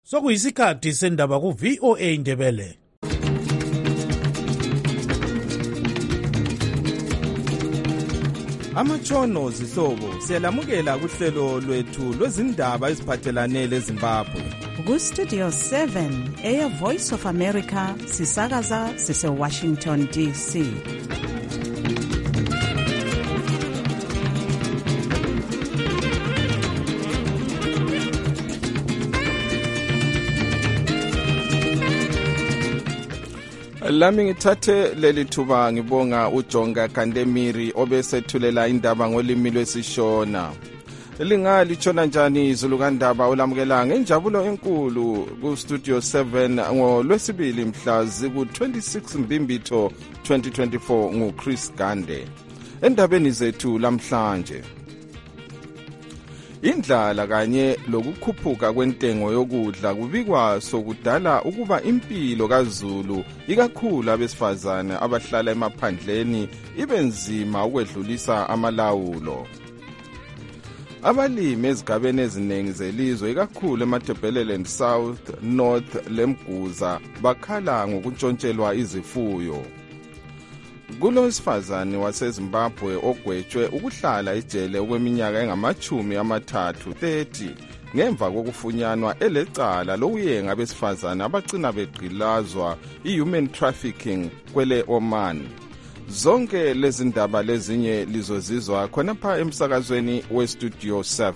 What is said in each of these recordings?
Sokuyisikhathi sendaba ku VOA Indebele. Amatshono zihlobo siyalamukela kuhlelo lwethu lwezindaba eziphathelane leZimbabwe. Ku Studio 7 Air Voice of America sisakaza sise Washington DC. Lami ngithathe leli thuba ngibonga uJonga Kandemiri obesethulela indaba ngolimi lwesishona. Lingalishona njani izulu kandaba olamukela ngenjabulo enkulu ku Studio 7 ngoLwesibili mhla ziku-26 Mbimbitho 2024 nguChris Gande. Endabeni zethu lamhlanje, indlala kanye lokukhuphuka kwentengo yokudla kubikwa sokudala ukuba impilo kaZulu ikakhulu abesifazane abahlala emaphandleni ibe nzima ukwedlulisa amalawulo. Abalimi ezigabeni eziningi zelizwe ikakhulu eMatabeleland South, North leMguza bakhala ngokuntshontshelwa izifuyo. Kulowesifazane waseZimbabwe ogwetshwe ukuhlala ejele okweminyaka engama-30 ngemva kokufunyanwa elecala lokuyenga abesifazane abagcina begqilazwa i-human trafficking kwele Oman. Zonke lezi ndaba lezinye lizozizwa khonapha emsakazweni weStudio 7.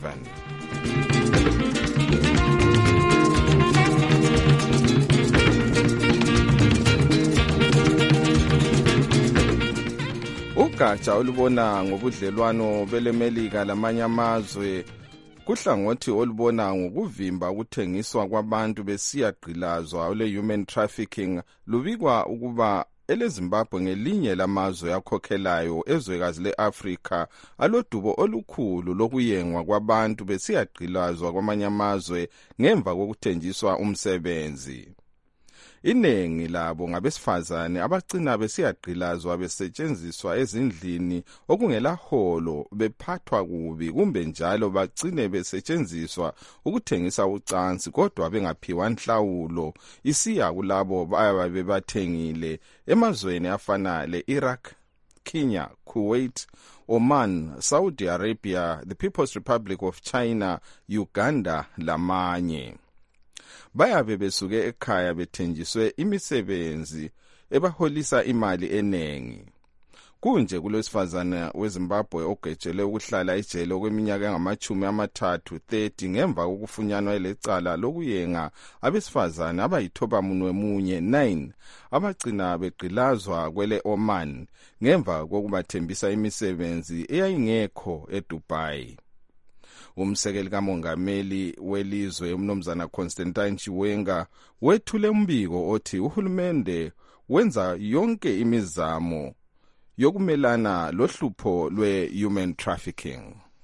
Ugatsha olubona ngobudlelwano beleMelika lamanye amazwe kuhlangothi olubona ngokuvimba ukuthengiswa kwabantu besiyagqilazwa ole-human trafficking lubikwa ukuba eleZimbabwe ngelinye lamazwe akhokhelayo ezwekazi le-Afrika alodubo olukhulu lokuyengwa kwabantu besiyagqilazwa kwamanye amazwe ngemva kokuthenjiswa umsebenzi. Iningi labo ngabesifazane abagcina besiyagqilazwa besetshenziswa ezindlini okungelaholo, bephathwa kubi kumbe njalo bagcine besetshenziswa ukuthengisa ucansi kodwa bengaphiwa nhlawulo isiya kulabo ababe bathengile emazweni afana le-Iraq, Kenya, Kuwait, Oman, Saudi Arabia, the People's Republic of China, Uganda lamanye. Bayabe besuke ekhaya bethenjiswe imisebenzi ebaholisa imali enengi. Kunje kulowesifazane weZimbabwe ogejele ukuhlala ejele okweminyaka engama-30 ngemva kokufunyanwa elecala lokuyenga abesifazane abayithobamunwemunye 9 abagcina begqilazwa kwele Oman ngemva kokubathembisa imisebenzi eyayingekho eDubai. Umsekeli kamongameli welizwe umnumzana Constantine Chiwenga wethule umbiko othi uhulumende wenza yonke imizamo yokumelana lohlupho lwe-human trafficking.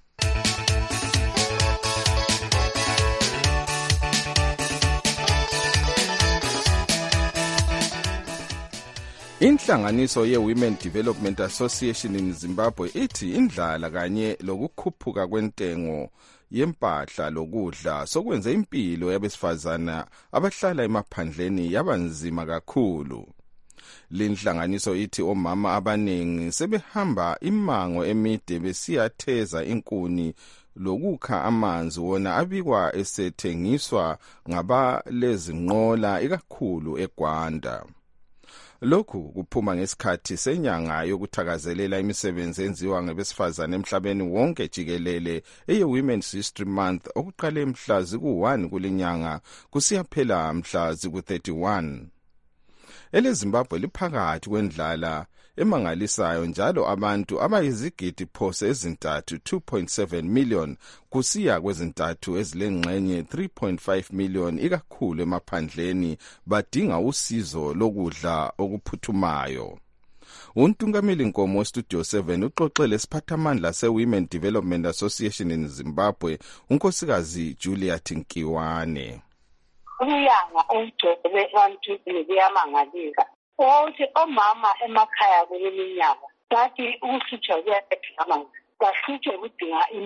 Inhlanganiso ye-Women Development Association in Zimbabwe ithi indlala kanye lokukhuphuka kwentengo yempahla lokudla sokwenza impilo yabesifazana abahlala emaphandleni yabanzima kakhulu. Linhlanganiso ithi omama abaningi sebehamba imango emide besiyatheza inkuni lokukha amanzi wona abikwa esethengiswa ngabalezinqola ikakhulu eGwanda. Lokhu kuphuma ngesikhathi senyanga yokuthakazelela imisebenzi enziwa ngabesifazane emhlabeni wonke jikelele eye-Women's History Month okuqale mhla ziku-1 kulinyanga kusiyaphela mhla ziku-31. EleZimbabwe liphakathi kwendlala emangalisayo njalo abantu abayizigidi phose ezintathu 2.7 million kusiya kwezintathu ezilengxenye 3.5 million ikakhulu emaphandleni badinga usizo lokudla okuphuthumayo. Untungameli Nkomo Studio 7 uxoxele siphathamandla se-Women Development Association in Zimbabwe unkosikazi Juliet Nkiwane. Uyanga ojobele abantu kuyamangalika. Ukuthi omama emakhaya kuleminyaka bathi ukuhlutshwa kuyaphela amanzi, bahlutshwe kudinga imali.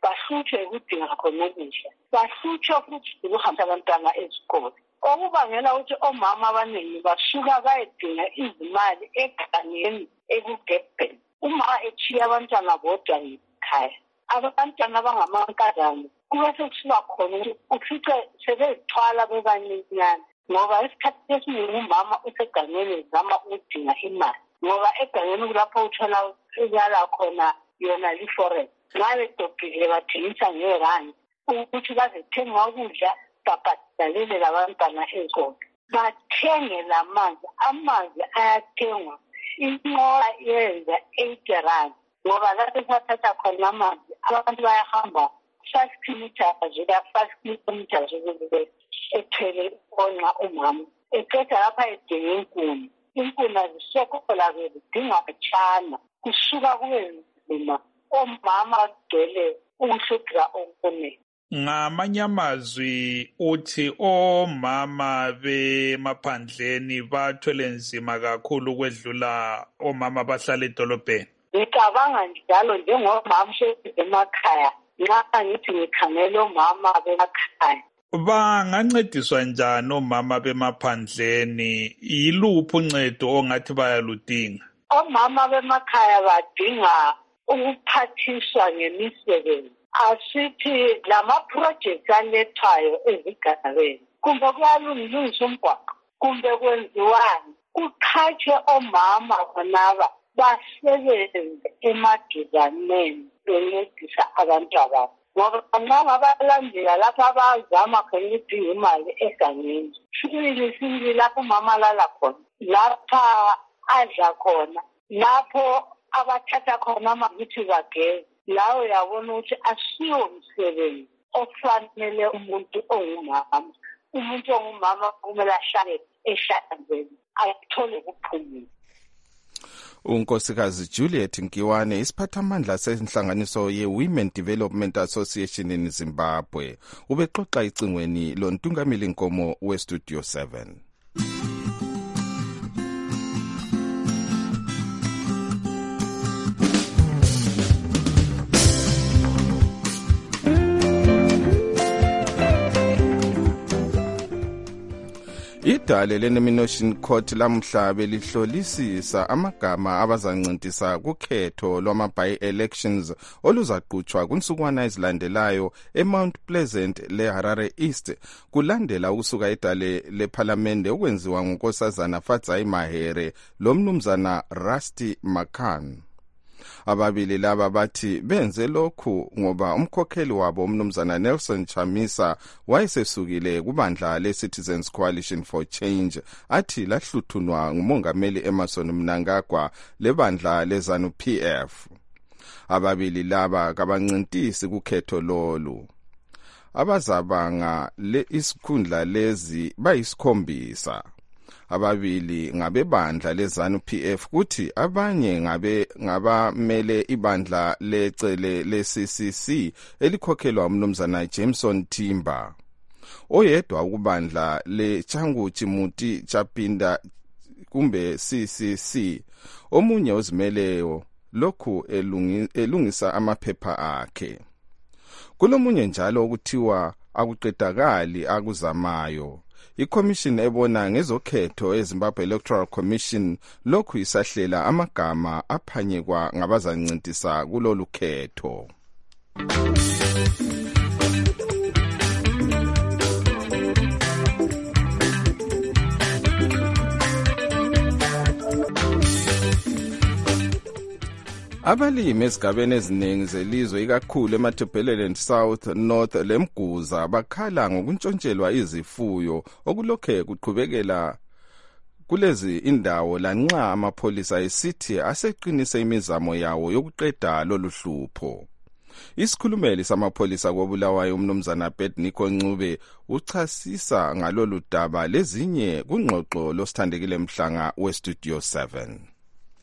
bahlutshwe ukudinga khona ukudla, bahlutshwe futhi ukuhamba abantwana ezikole. Okubangela ukuthi omama abaningi basuka bayedinga izimali egangeni ekugebheni. Uma echiya abantwana bodwa ekhaya, abantwana abangamankazana kube sekusiba khona ukuthi ufice sebezithwala bebancinyane, ngoba isikhathi esiningi umama usegangeni ezama ukudinga imali, ngoba egangeni kulapho uthola uyala khona yona liforest. Ngabe dobhile bathengisa ngerandi ukuthi bazethenga ukudla babhadalele labantwana ezikole, bathenge lamanzi. Amanzi ayathengwa, inqola yenza 80 rand, ngoba lapho bathatha khona amanzi abantu bayahamba 5 kilometers ukuze ethwele onqa umama. Eqeda lapha edinga inkuni, inkuni azisekhola zidinga batshana, kusuka kube nzima. Omama bagcwele ukuhlupha okukhona. Ngamanye amazwi uthi omama bemaphandleni bathwele nzima kakhulu ukwedlula omama bahlala edolobheni. Ngicabanga njalo njengomama emakhaya, nxa ngithi ngikhangele omama bemakhaya. Bangancediswa njani omama bemaphandleni? Yiluphi uncedo ongathi bayaludinga? Omama bemakhaya badinga ukuphathiswa ngemisebenzi. Asithi lama-project alethwayo ezigabeni, kumbe kuyalungiswa umgwaqo, kumbe kwenziwani, kuqhatshwe omama bonaba basebenze emaduzaneni bencedisa abantu ababo. Ngoba nxa ngabalandela lapho abazama khona ukudinga imali egangeni, sibili lapho umama alala khona, lapha adla khona, lapho abathatha khona amavithi bageze, lawo yabona ukuthi asiyo umsebenzi ofanele umuntu ongumama. Umuntu ongumama kumele ahlale ehlanzekile, athole ukuphumula. uNkosikazi Juliet Nkiwane isiphathamandla senhlanganiso ye-Women Development Association in Zimbabwe ubexoxa icingweni loNtungamili Nkomo weStudio 7. Idale le-Nomination Court lamhla belihlolisisa amagama abazancintisa kukhetho lwama-by-elections oluzaqhutshwa kunsukwana ezilandelayo eMount Pleasant leHarare East kulandela ukusuka idale lephalamende okwenziwa ngunkosazana Fadzai Mahere lomnumzana Rusty Makan. Ababili laba bathi benze lokhu ngoba umkhokheli wabo umnumzana Nelson Chamisa wayesesukile kubandla le-Citizens Coalition for Change athi lahluthunwa ngumongameli Emmerson Mnangagwa lebandla lezanu PF. Ababili laba kabancintisi kukhetho lolu. Abazabanga isikhundla lezi bayisikhombisa. Ababili ngabebandla lezanu PF kuthi abanye ngabamele ibandla lecele le-CCC elikhokhelwa umnumzana Jameson Timber. Oyedwa ukubandla le-Changuchi Muti Chapinda kumbe CCC. Omunye ozimeleyo lokhu elungisa amaphepha akhe. Kulomunye njalo okuthiwa akuqedakali akuzamayo. I-Commission ebona ngezokhetho eZimbabwe Electoral Commission lokhu isahlela amagama aphanyekwa ngabazancintisa kulolu khetho. Abalimi ezigabeni eziningi zelizwe ikakhulu eMatabeleland South, North leMguza bakhala ngokuntshontshelwa izifuyo okulokhe kuqhubekela kulezi indawo lanxa amapholisa esithi aseqinise imizamo yawo yokuqeda lolu hlupho. Isikhulumeli samapholisa koBulawayo umnumzana Bedniko Ncube uchasisa ngalolu daba lezinye kungxoxo losithandekile Mhlanga weStudio 7.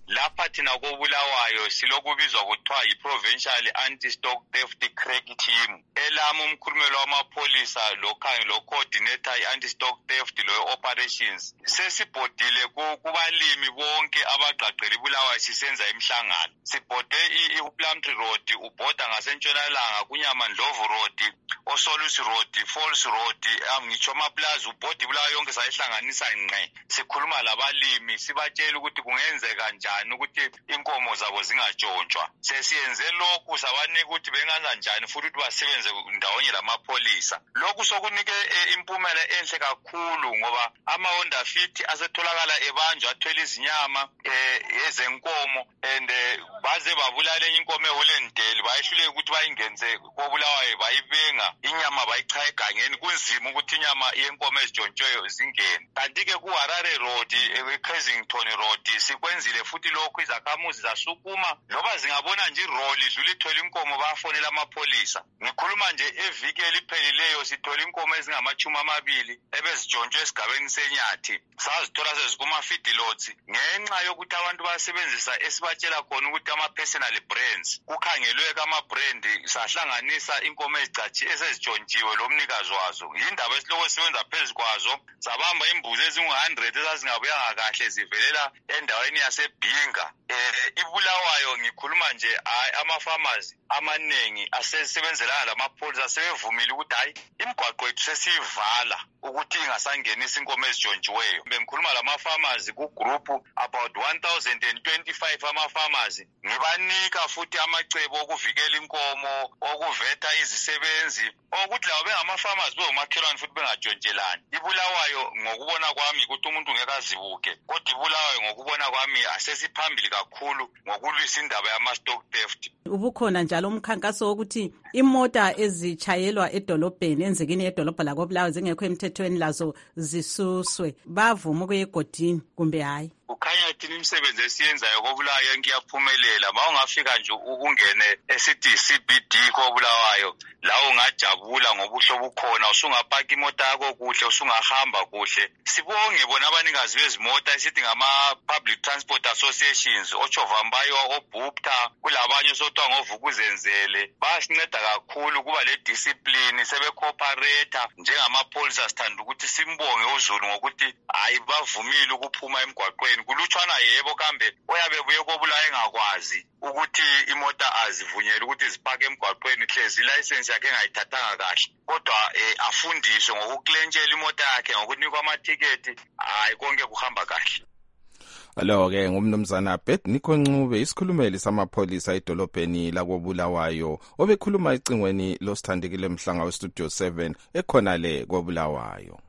lapha thina koBulawayo silokubizwa kuthiwa yi-Provincial Anti-Stock Theft Crack Team. Elami umkhulumeli wamapholisa lo coordinator i-anti-stock theft lo-operations. Sesibhodile kubalimi bonke abagqagqela iBulawayo sisenza imihlangano. Sibhode i-Plumtree Road, ubhoda ngasentshonalanga kuNyamandlovu Road, oSolusi Road, Falls Road, Ngichoma Plaza, ubhodi iBulawayo yonke sayihlanganisa ngqe. Sikhuluma labalimi sibatshela ukuthi kungenzeka kanjani ukuthi inkomo zabo zingatshontshwa. Sesiyenze lokhu sabanika ukuthi bengenza njani futhi ukuthi basebenze ndawonye lamapholisa. Lokhu sokunike impumela enhle kakhulu ngoba ama-Honda Fit asetholakala ebanjwa athwele izinyama ezenkomo and baze babulala enye inkomo eHollandale bayehluleka ukuthi bayingenze koBulawayo bayibenga inyama bayichaya egangeni. Kunzima ukuthi inyama yenkomo ezitshontshweyo zingene. Kanti-ke kuHarare Road, eKensington Road sikwenzile futhi lokhu izakhamuzi zasukuma noma zingabona nje iroli idlula ithwele inkomo bayafonela amapholisa. Ngikhuluma nje eviki eliphelileyo sithola inkomo ezingama-20 ebezitshontshwe esigabeni seNyathi sazithola sezikuma-feedlots ngenxa yokuthi abantu basebenzisa esibatshela khona ukuthi ama-personal brands kukhangelwe kama-brand sahlanganisa inkomo ezezitshontshiwe lo mnikazi wazo. Yindaba esiloko sisebenza phezu kwazo sabamba imbuzi ezingu-100 ezazingabuyanga kahle zivelela endaweni yaseBhinga. iBulawayo ngikhuluma nje ama-farmers amaningi asesebenzelana lamapholisa asebevumile ukuthi hayi imigwaqo yethu sesiyivala ukuthi ingasangenisa inkomo ezitshontshiweyo. Bengikhuluma lama-farmers ku-group about 1025 ama-farmers. Ngibanika futhi amacebo okuvikela inkomo, okuveta izisebenzi, ukuthi labo bengama-farmers bewomakhelwane futhi bengatshontshelani. iBulawayo ngokubona kwami ukuthi umuntu ngeke azibuke, kodwa iBulawayo ngokubona kwami asesiphambili kakhulu ngokulwisa indaba yama-stock theft. Ubukhona njalo umkhankaso wokuthi imota ezitshayelwa edolobheni enzekini yedolobha lakoBulawayo zingekho emthethweni lazo zisuswe. Bavuma ukuya egodini kumbe hayi? Ukhanya thina imisebenzi esiyenzayo koBulawayo yonke iyaphumelela. Ma ungafika nje ukungene esithi CBD koBulawayo la ungajabula ngobuhle obukhona, usungapaka imoto yakho kuhle, usungahamba kuhle. Sibonge bona abanikazi bezimota esithi ngama-Public Transport Associations, oChovambayo, oBupta, kulabanye sotwa ngoVukuzenzele. Bayasinceda kakhulu kuba le discipline, sebecooperate njengamapholisa. Sithanda ukuthi simbonge uZulu ngokuthi hayi bavumile ukuphuma emgwaqweni. Kulutshwana yebo kambe oyabe buye koBulawayo engakwazi ukuthi imota azivunyelwe ukuthi zipake emgwaqweni hlezi license yakhe engayithathanga kahle, kodwa afundiswe ngokuklenshela imota yakhe ngokunikwa amathiketi, hayi konke kuhamba kahle. Alo-ke ngumnumzana Bethnico Ncube, isikhulumeli samapholisa edolobheni lakoBulawayo, obekhuluma ecingweni losithandekile mhlanga westudio 7 ekhona le koBulawayo.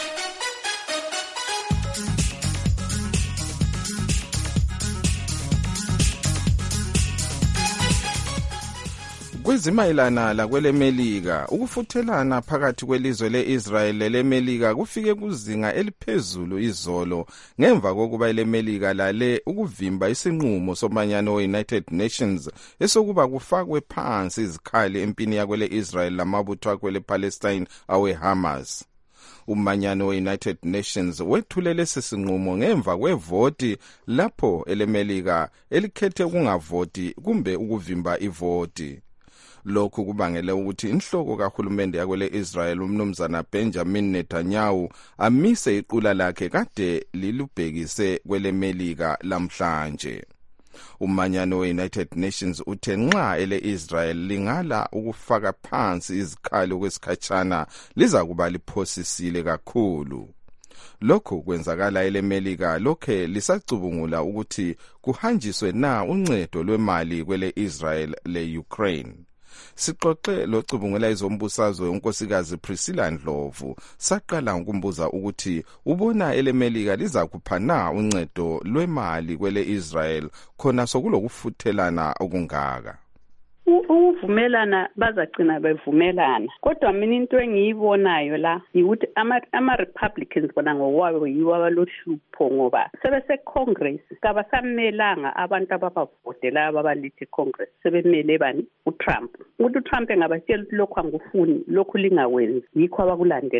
Kwezimayelana lakwele Melika, ukufuthelana phakathi kwelizwe leIsrael lelemelika kufike kuzinga eliphezulu izolo ngemva kokuba lemelika lale ukuvimba isinqumo somanyano we-United Nations esokuba kufakwe phansi izikhali empini yakwele Israel lamabutho akwele Palestine awe-Hamas. Umanyano we-United Nations wethule lesi sinqumo ngemva kwevoti lapho elemelika elikhethe ukungavoti kumbe ukuvimba ivoti. Lokhu kubangele ukuthi inhloko kahulumende yakwele Israel umnumzana Benjamin Netanyahu amise iqula lakhe kade lilubhekise kwele Melika lamhlanje. Umanyano we-United Nations uthe nxa ele-Israel lingala ukufaka phansi izikhali okwesikhatshana liza kuba liphosisile kakhulu. Lokhu kwenzakala elemelika lokhe lisacubungula ukuthi kuhanjiswe na uncedo lwemali kwele Israel le-Ukraine. Sixoxe locubungela izombusazwe unkosikazi Priscilla Ndlovu saqala ukumbuza ukuthi ubona elemelika liza kuphana uncedo lwemali kwele Israel khona sokulokufuthelana okungaka. Ukuvumelana bazagcina bevumelana, kodwa mina into engiyibonayo la ukuthi ama-Republicans bona ngokwabo yiwo abalohlupho ngoba sebese-Congress kabasamelanga abantu ababavotela ababalithi Congress, sebemele bani uTrump. Ukuthi uTrump engabatshela ukuthi lokhu angufuni, lokhu lingakwenzi, yikho abakulandelayo.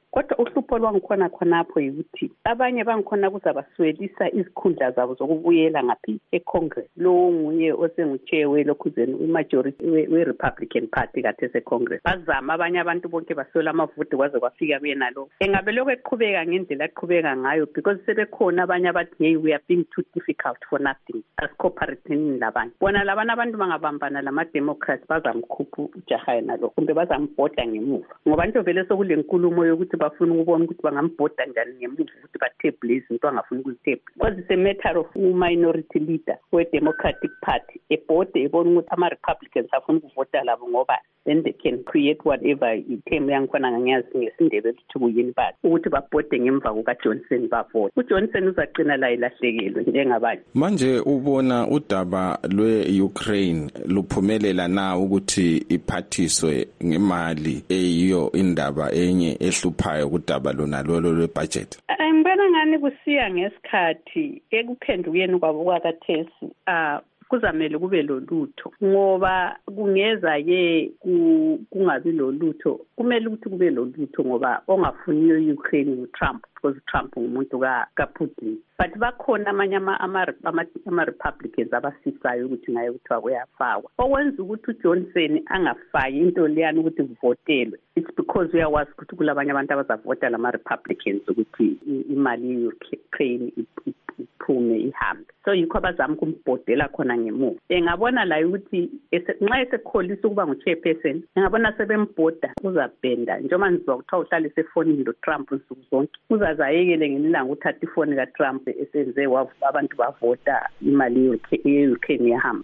kodwa uhlupho lwangikhona khonapho yikuthi abanye bangikhona kuzabaswelisa izikhundla zabo zokubuyela ngaphi eCongress. Lo nguye osenguchair welokhuzeni imajority we-Republican Party kade seCongress. Bazama abanye abantu bonke baswela amavoti kwaze kwafika kuyena lo. Engabe lokho eqhubeka ngendlela eqhubeka ngayo because sebekhona abanye abathi hey we are being too difficult for nothing as cooperating labanye. Bona labana abantu bangabambana lama-Democrats bazamkhupha ujaha yena lo kumbe bazambhoda ngemuva. Ngoba nto vele sokule nkulumo yokuthi bafuna ukubona ukuthi bangambhoda njani ngemuva ukuthi bathebule izinto angafuni ukuzithebula. Because it's a matter of minority leader we-Democratic Party ebhode ebona ukuthi ama-Republicans afuna ukuvota labo ngoba then they can create whatever ithemu yangikhona ngangiyazi ngesindebele ukuthi kuyini bathi ukuthi babhode ngemva kukaJohnson bavote. uJohnson uzagcina la ilahlekelwe njengabanye. Manje ubona udaba lwe-Ukraine luphumelela na ukuthi iphathiswe ngemali eyiyo indaba enye ehluphayo kudaba lona lolo lwebudget? Ngibona ngani kusiya ngesikhathi ekuphendukeni kwabo kwakathesi kuzamele kube lolutho ngoba kungeza ke kungabi lolutho. Kumele ukuthi kube lolutho ngoba ongafuniyo Ukraine uTrump because Trump ngumuntu kaPutin. But bakhona amanye ama-Republicans abasisayo ukuthi ngaye kuthiwa kuyafakwa. Okwenza ukuthi uJohnson angafaki into leyani ukuthi kuvotelwe. It's because uyawazi ukuthi kulabanye abantu abazavota lama-Republicans ukuthi imali ye-Ukraine iphume ihambe. So yikho abazama ukumbhodela khona ngemuva. Engabona la ukuthi nxa esekholisa ukuba ngu-chairperson engabona sebembhoda uzabhenda njengoba nizwa kuthiwa uhlale esefonini loTrump nsuku zonke uzazayekele ngelilanga uthatha ifoni kaTrump esenze abantu bavota imali ye-Ukraine yahamba.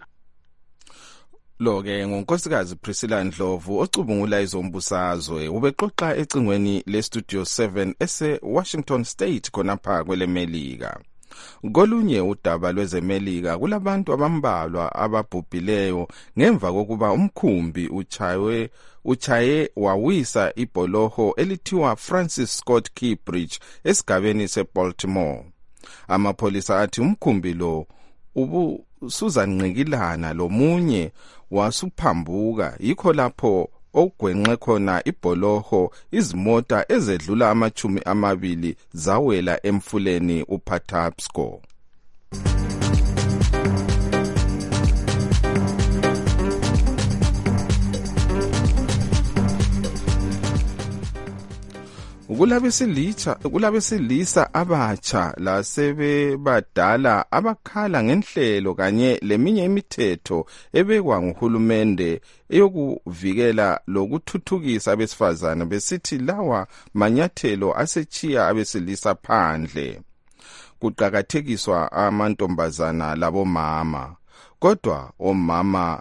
Lo-ke ngunkosikazi Priscilla Ndlovu ocubungula izombusazwe ubexoxa ecingweni leStudio 7 ese-Washington State khonapha kwelemelika. Kolunye udaba lwezemelika kulabantu abambalwa ababhubhileyo ngemva kokuba umkhumbi uchaye wawisa ibholoho elithiwa Francis Scott Key Bridge esigabeni seBaltimore. Amapholisa athi umkhumbi lo ubusuzanqikilana lomunye wasuphambuka yikho lapho ogwenxe khona ibholoho izimota ezedlula 20 zawela emfuleni uPatapsco. Kulabesilisa abatsha lasebebadala abakhala ngenhlelo kanye leminye imithetho ebekwa nguhulumende eyokuvikela lokuthuthukisa abesifazane besithi lawa manyathelo asechiya abesilisa phandle. Kuqakathekiswa amantombazana labomama. Kodwa omama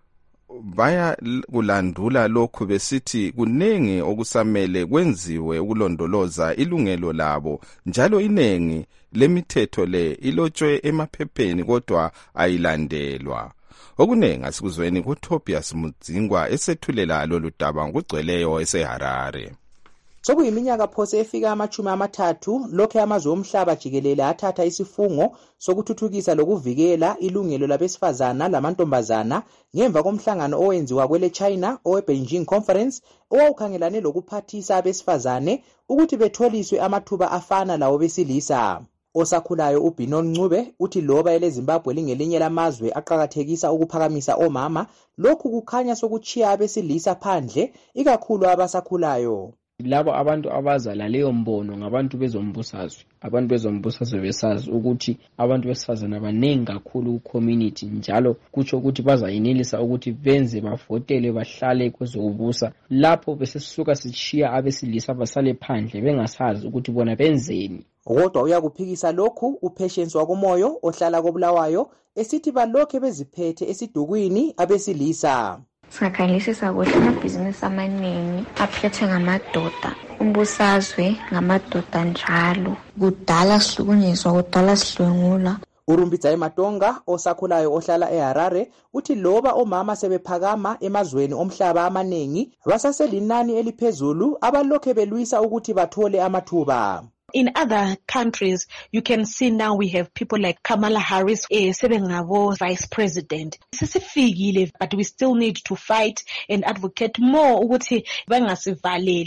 baya kulandula lokhu besithi kunengi okusamele kwenziwe ukulondoloza ilungelo labo njalo inengi lemithetho le ilotshwe emaphepheni kodwa ayilandelwa. Okunengi asikuzweni kuTobias Mudzingwa esethulela lolu daba ngokugcweleyo eseHarare. Sokuyiminyaka phose efika 30 lokho amazwe omhlaba jikelele athatha isifungo sokuthuthukisa lokuvikela ilungelo labesifazana lamantombazana ngemva komhlangano owenziwa kwele China oweBeijing Conference owawukhangelane lokuphathisa abesifazane ukuthi betholiswe amathuba afana lawo besilisa. Osakhulayo uBinon Ncube uthi loba eleZimbabwe lingelinye lamazwe aqhakathekisa ukuphakamisa omama lokhu kukhanya sokuchiya abesilisa phandle ikakhulu abasakhulayo. Labo abantu abazala leyo mbono ngabantu bezombusazwe. Abantu bezombusazwe besazi ukuthi abantu besifazana abanengi kakhulu ku-community njalo kutsho ukuthi bazayinelisa ukuthi benze bavotele bahlale kwezokubusa. Lapho besisuka sichiya abesilisa basale phandle bengasazi ukuthi bona benzeni. Kodwa uyakuphikisa lokhu uPatience wakumoyo ohlala koBulawayo esithi balokhe beziphethe esidukwini abesilisa. Singakhangelisisa ukuthi amabhizinisi amaningi aphethwe ngamadoda. Umbusazwe ngamadoda njalo. Kudala sihlukunyezwa, kudala sihlwengula. Urumbidzayi Matonga osakhulayo ohlala eHarare uthi loba omama sebephakama emazweni omhlaba amaningi basaselinani eliphezulu abalokhe belwisa ukuthi bathole amathuba. In other countries, you can see now we have people like Kamala Harris, sebengabo vice president. Sesifikile, but we still need to fight and advocate more ukuthi bangasivaleli.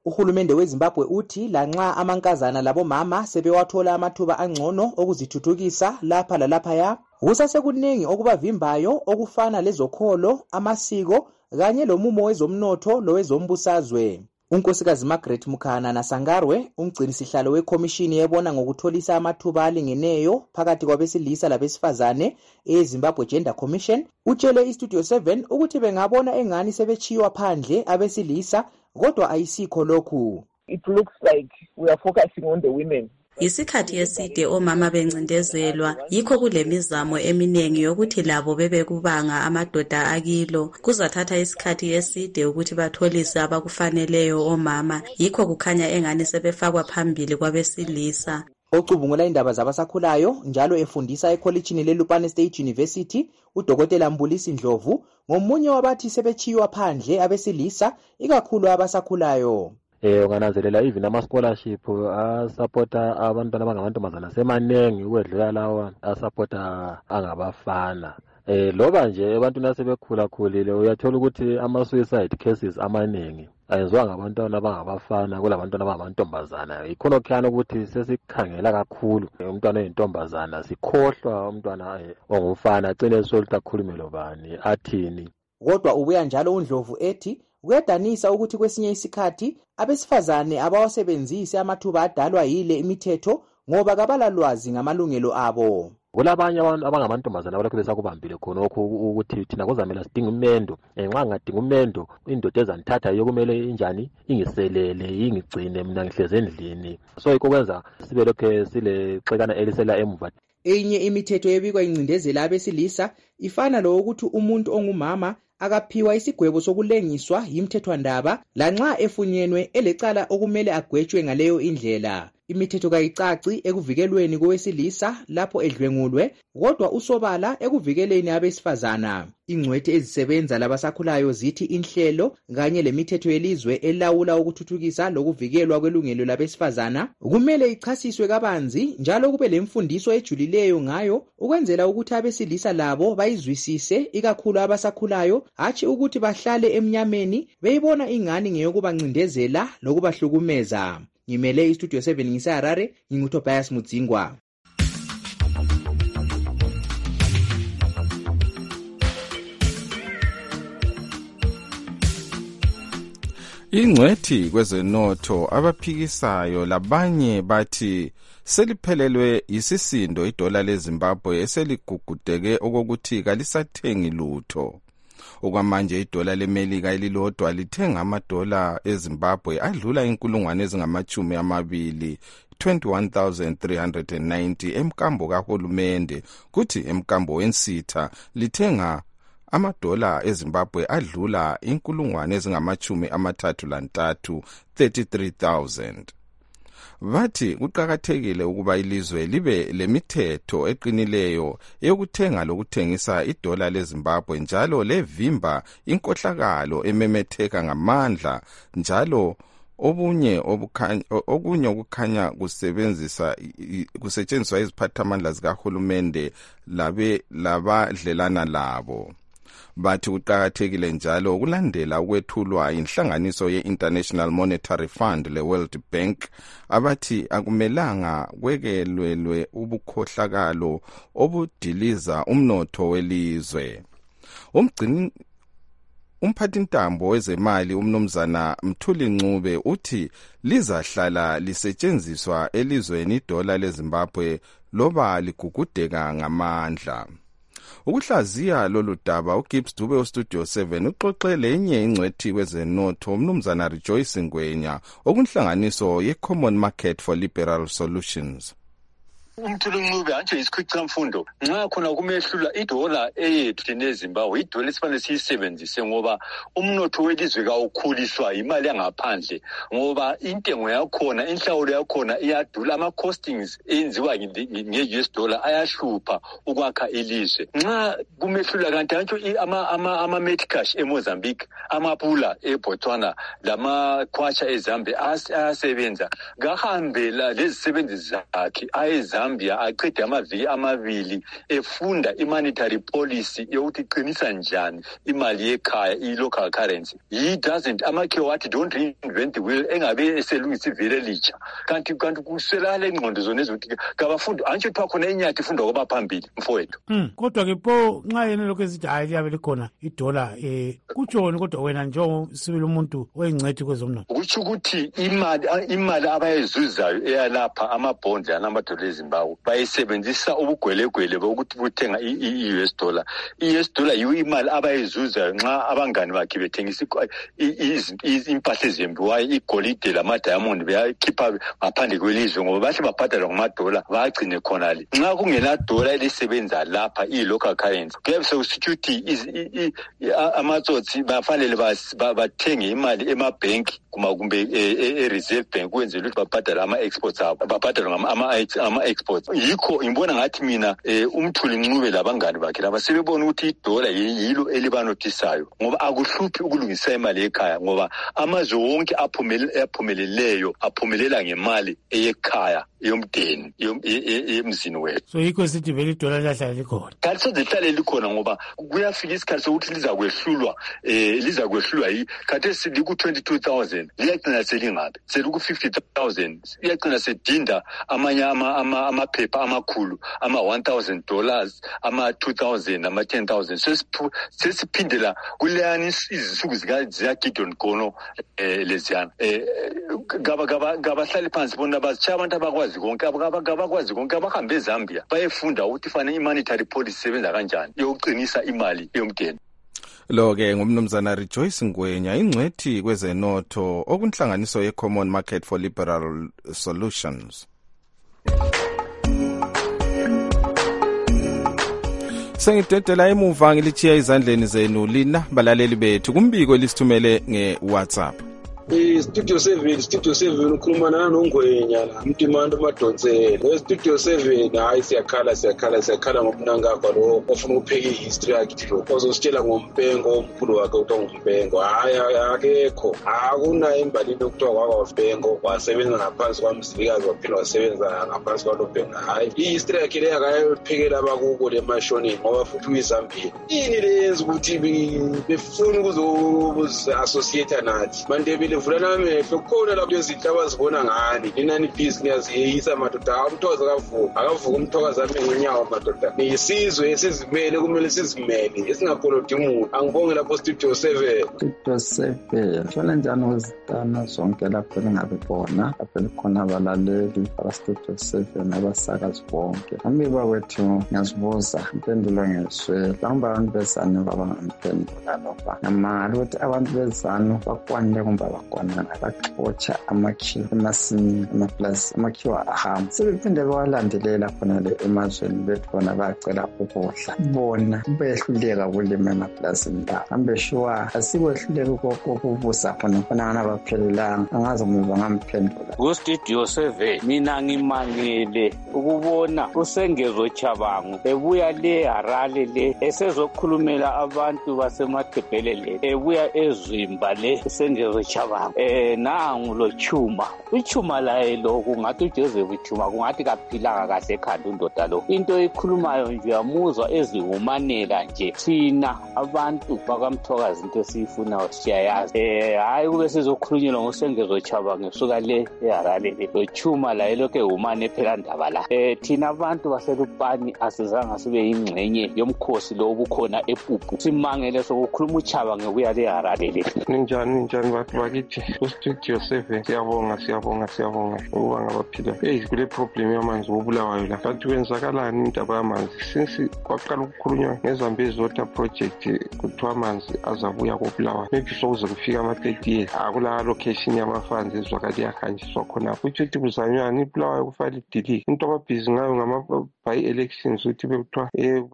Uhulumende weZimbabwe uthi lanxa amankazana labomama sebewathola amathuba angcono okuzithuthukisa lapha lalaphaya, kusasekuningi okubavimbayo okufana lezokholo, amasiko kanye lomumo wezomnotho lowezombusazwe. Unkosikazi Margaret Mukhanana Sangarwe, umgcinisihlalo wekhomishini ebona ngokutholisa amathuba alingeneyo phakathi kwabesilisa labesifazane eZimbabwe Gender Commission, utshele iStudio 7 ukuthi bengabona engani sebechiywa phandle abesilisa, kodwa ayisikho lokhu. It looks like we are focusing on the women. Isikhathi eside omama bencindezelwa, yikho kulemizamo eminengi yokuthi labo bebekubanga amadoda akilo. Kuzathatha isikhathi eside ukuthi batholise abakufaneleyo omama, yikho kukhanya engani sebefakwa phambili kwabesilisa. Ocubungula indaba zabasakhulayo njalo efundisa ekholejini leLupane State University, uDokotela Mbulisi Ndlovu ngomunye wabathi sebechiywa phandle abesilisa ikakhulu abasakhulayo. Ungananzelela even ama-scholarship asupporta abantwana abangamantombazana semanengi ukwedlula lawa asupporta angabafana. Loba nje ebantwini asebekhulakhulile uyathola ukuthi ama-suicide cases amaningi ayenziwa ngabantwana abangabafana kulabantwana abangamantombazana. Ikhonokhiyana ukuthi sesikhangela kakhulu umntwana oyintombazana, sikhohlwa umntwana ongumfana agcine solita akhulume lobani athini. Kodwa ubuya njalo uNdlovu ethi kuyadanisa ukuthi kwesinye isikhathi abesifazane abawasebenzisi amathuba adalwa yile imithetho ngoba kabalalwazi ngamalungelo abo. Kulabanye abantu abangamantombazana abalokhu besakubambile khonokho ukuthi thina kuzamela sidinga umendo. Nxa ngadinga umendo, indoda ezanithatha yokumele injani ingiselele ingigcine mina ngihleze endlini. So yikho kwenza sibe lokho sile xekana elisela emuva. Enye imithetho ebikwa incindezela abesilisa ifana lo ukuthi umuntu ongumama akaphiwa isigwebo sokulengiswa yimthethwandaba lanxa efunyenwe elecala okumele agwetshwe ngaleyo indlela. Imithetho kayicaci ekuvikelweni kowesilisa lapho edlwengulwe, kodwa usobala ekuvikeleni abesifazana. Ingcwethi ezisebenza labasakhulayo zithi inhlelo kanye lemithetho yelizwe elawula ukuthuthukisa lokuvikelwa kwelungelo labesifazana kumele ichasiswe kabanzi njalo kube lemfundiso ejulileyo ngayo ukwenzela ukuthi abesilisa labo bayizwisise, ikakhulu abasakhulayo, hatshi ukuthi bahlale emnyameni beyibona ingani ngeyokubancindezela lokubahlukumeza. Ngimele iStudio 7 ngiseHarare, nginguTobias Mudzingwa. Ingcwethi kwezenotho abaphikisayo labanye bathi seliphelelwe isisindo idola leZimbabwe eseligugudeke okokuthi kalisathengi lutho. Okwamanje idola leMelika elilodwa lithenga amadola eZimbabwe adlula inkulungwane ezingama-20, 21,390 emkambo kahulumende, kuthi emkambo wensitha lithenga amadola eZimbabwe adlula inkulungwane ezingama-33, 33,000. Bathi kuqakathekile ukuba ilizwe libe lemithetho eqinileyo yokuthenga lokuthengisa idola leZimbabwe njalo levimba inkohlakalo ememetheka ngamandla njalo okunye okukhanya kusetshenziswa iziphathamandla zikahulumende labadlelana labo. Bathi kuqakathekile njalo ukulandela ukwethulwa inhlanganiso ye-International Monetary Fund le-World Bank abathi akumelanga kwekelelwe ubukhohlakalo obudiliza umnotho welizwe. Umphathintambo wezemali umnumzana Mthuli Ncube uthi lizahlala lisetshenziswa elizweni idola leZimbabwe loba ligugudeka ngamandla. Ukuhlaziya lolu daba uGibbs Dube weStudio 7 uxoxe lenye ingcwethi kwezenotho umnumzana Rejoice Ngwenya okunhlanganiso ye-Common Market for Liberal Solutions. Umthuli Ncube antsho isikhwicamfundo nxa khona kumehlula idola eyethu thina eZimbabwe idola esifanele siyisebenzise ngoba umnotho welizwe kawukhuliswa imali yangaphandle ngoba intengo yakhona inhlawulo yakhona iyadula ama-costings enziwa nge-US dollar ayahlupha ukwakha ilizwe. Nxa kumehlula kanti antsho ama-Metcash eMozambique, amapula eBotswana lama-kwacha eZambia ayasebenza ngahambela lezisebenzi zakhe ayeZambia eZambia aqede amaviki amabili efunda i-monetary policy yokuthi iqinisa njani imali yekhaya i-local currency. He doesn't amakhiwa wathi don't reinvent the wheel engabe eselungisa ivele elitsha. Kanti kuswelakala ingqondo zona ezokuthi kabafundi antsho kuthiwa khona inyathi ifundwa kwabaphambili mfowethu. Kodwa ke pho nxa yena lokho esithi hayi liyabe likhona idola kutshoni kodwa wena njengosibili umuntu oyingcwethi kwezomnotho. Kutsho ukuthi imali abayizuzayo eyalapha amabhondi anamadola eZimbabwe bayisebenzisa ubugwelegwele bokuthi kuthenga i-US dollar. I-US dollar yiyo imali abayizuzayo nxa abangani bakhe bethengisa impahla ezembiwayo igolide lamadiamond beyakhipha ngaphandle kwelizwe ngoba bahle babhadalwa ngamadola bagcine khonale. Nxa kungela dola elisebenza lapha i-local currency kuyabe sekusithi ukuthi amatsotsi bafanele bathenge imali emabhenki kumbe e-reserve bank kwenzela ukuthi babhadala ama-exports abo babhadalwa ama-exports. Yikho ngibona ngathi mina umthuli Ncube labangani bakhe laba sebebona ukuthi idola yilo elibanothisayo ngoba akuhluphi ukulungisa imali ekhaya ngoba amazwe wonke aphumeleleyo aphumelela ngemali eyekhaya yomdeni emzini wethu. So yikho sithi vele idola liyahlala likhona. Kanti sozihlale likhona ngoba kuyafika isikhathi sokuthi liza kwehlulwa khathesi liku-22,000 liyagcina selingabe seliku-50,000 liyagcina sedinda amanye amaphepha amakhulu ama-$1,000 ama-2,000 ama-10,000 sesiphindela kuleyani izinsuku zika-Gideon Gono leziyana. Ngabahlali phansi bona bazitshaya abantu abakwazi konke abahambe eZambia bayefunda ukuthi fanele i-monetary policy isebenza kanjani yokuqinisa imali yomdeni. Lo-ke ngumnumzana Rejoice Ngwenya ingcwethi kwezenotho okunhlanganiso ye-Common Market for Liberal Solutions. Sengidedela emuva ngilitshiya izandleni zenu lina balaleli bethu kumbiko lisithumele nge-WhatsApp. Studio 7 ukhuluma nanoNgwenya la Mtimando Madonsela. Studio 7 hayi siyakhala ngobunangakho lo ofuna ukupheka ihistory yakhe lo ozositshela ngompengo omkhulu wakhe uthiwa ngompengo. Hayi akekho akuna imbalini okuthiwa kwakwaMpengo wasebenza ngaphansi kwamzilikazi waphila wasebenza ngaphansi kwaloMpengo. Hayi ihistory yakhe le akayiphekela abakubo lemashonini ngoba futhi uyiZambia. Ini lenza ukuthi befuna ukuzo-associate nathi Mandebele vula namehlo khona lapho izinto abazibona ngani inani business yeyisa madoda umthokoza akavuka umthokoza zami ngenyawo madoda isizwe esizimele kumele sizimele esingapoloti umuntu. Angibonge lapho Studio 7 shona njani uzitana zonke lapho lingabe bona lapho likhona abalaleli aba-Studio 7 abasakazi bonke amiba wethu ngiyazibuza impendulo ngeswela hamba abantu bezanu babangamphendula lokho ngamali ukuthi abantu bezanu bakwanile kumbe bakwana baxotsha amakhiwa emasimini amaplasi amakhiwa ahamba sebephinde bewalandelela khona le emazweni bethu bona bacela ukudla bona behluleka kulima emaplasini la hambe shuwa asikwehluleka kokubusa khona ngana baphelelanga angazi ukuba ngamphendula ku-Studio 7 mina ngimangele ukubona uSengezo Chabangu ebuya le Harare le esezokhulumela abantu basemaDebele ebuya eZwimba le uSengezo Chabangu nangu lo Chuma uChuma laye lo kungathi uJoseph Chuma kungathi kaphilanga kahle ekhanda undoda lo into ekhulumayo nje yamuzwa ezihumanela nje thina abantu bakamthokazi into esiyifunayo siyayazi hayi kube sizokhulunyelwa ngoSengezo Chabangu ngesuka le eHarare lo Chuma laye lokho ehumane phela ndaba la thina abantu baselupani asizanga sibe yingxenye yomkhosi lo obukhona ePupu simangele sokukhuluma uChabangu ngokuya le Harare le ninjani bantu bakithi ku-Studio 7 siyabonga ukuba ngabaphila kule problem yamanzi wobulawayo la kanti kwenzakalani indaba yamanzi since kwaqala ukukhulunywa ngezambezi water project kuthiwa amanzi azabuya kobulawayo maybe sokuze kufika ama-30 years akula location yamafanzi ezwakali yahanjiswa khonapho kutsho ukuthi kuzanywana ibulawayo kufanele idili into ababhizi ngayo ngama-by-elections ukuthi bekuthiwa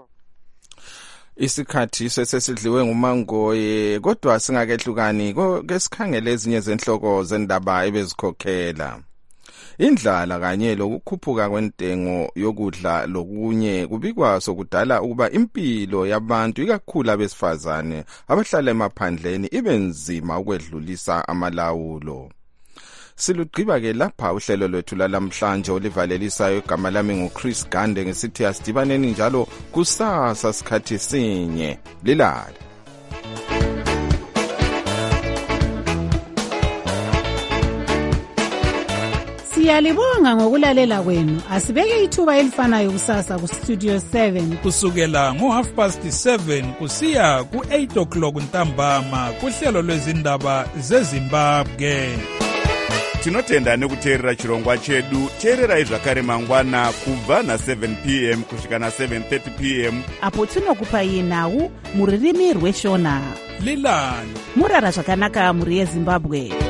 isikhathi sesidliwe ngumangoye kodwa singakehlukani ke sikhangele ezinye zenhloko zendaba ebezikhokhela. Indlala kanye lokukhuphuka kwentengo yokudla lokunye kubikwa sokudala ukuba impilo yabantu ikakhulu abesifazane abahlala emaphandleni ibe nzima ukwedlulisa amalawulo. Silugqiba-ke lapha uhlelo lwethu lalamhlanje olivalelisayo. Igama lami nguChris Gande, ngesithi asidibaneni njalo kusasa sikhathi sinye. Lilale. Siyalibonga ngokulalela kwenu. Asibeke ithuba elifanayo kusasa ku Studio 7 kusukela ngo7:30 kusiya ku8 o'clock ntambama kuhlelo lwezindaba zeZimbabwe. Tinotenda nekuteerera chirongwa chedu. Teererai zvakare mangwana kubva na7 p.m. kusvika na7:30 p.m. apo tinokupai nhau muririmi rweshona. Lilani murara zvakanaka muri yeZimbabwe.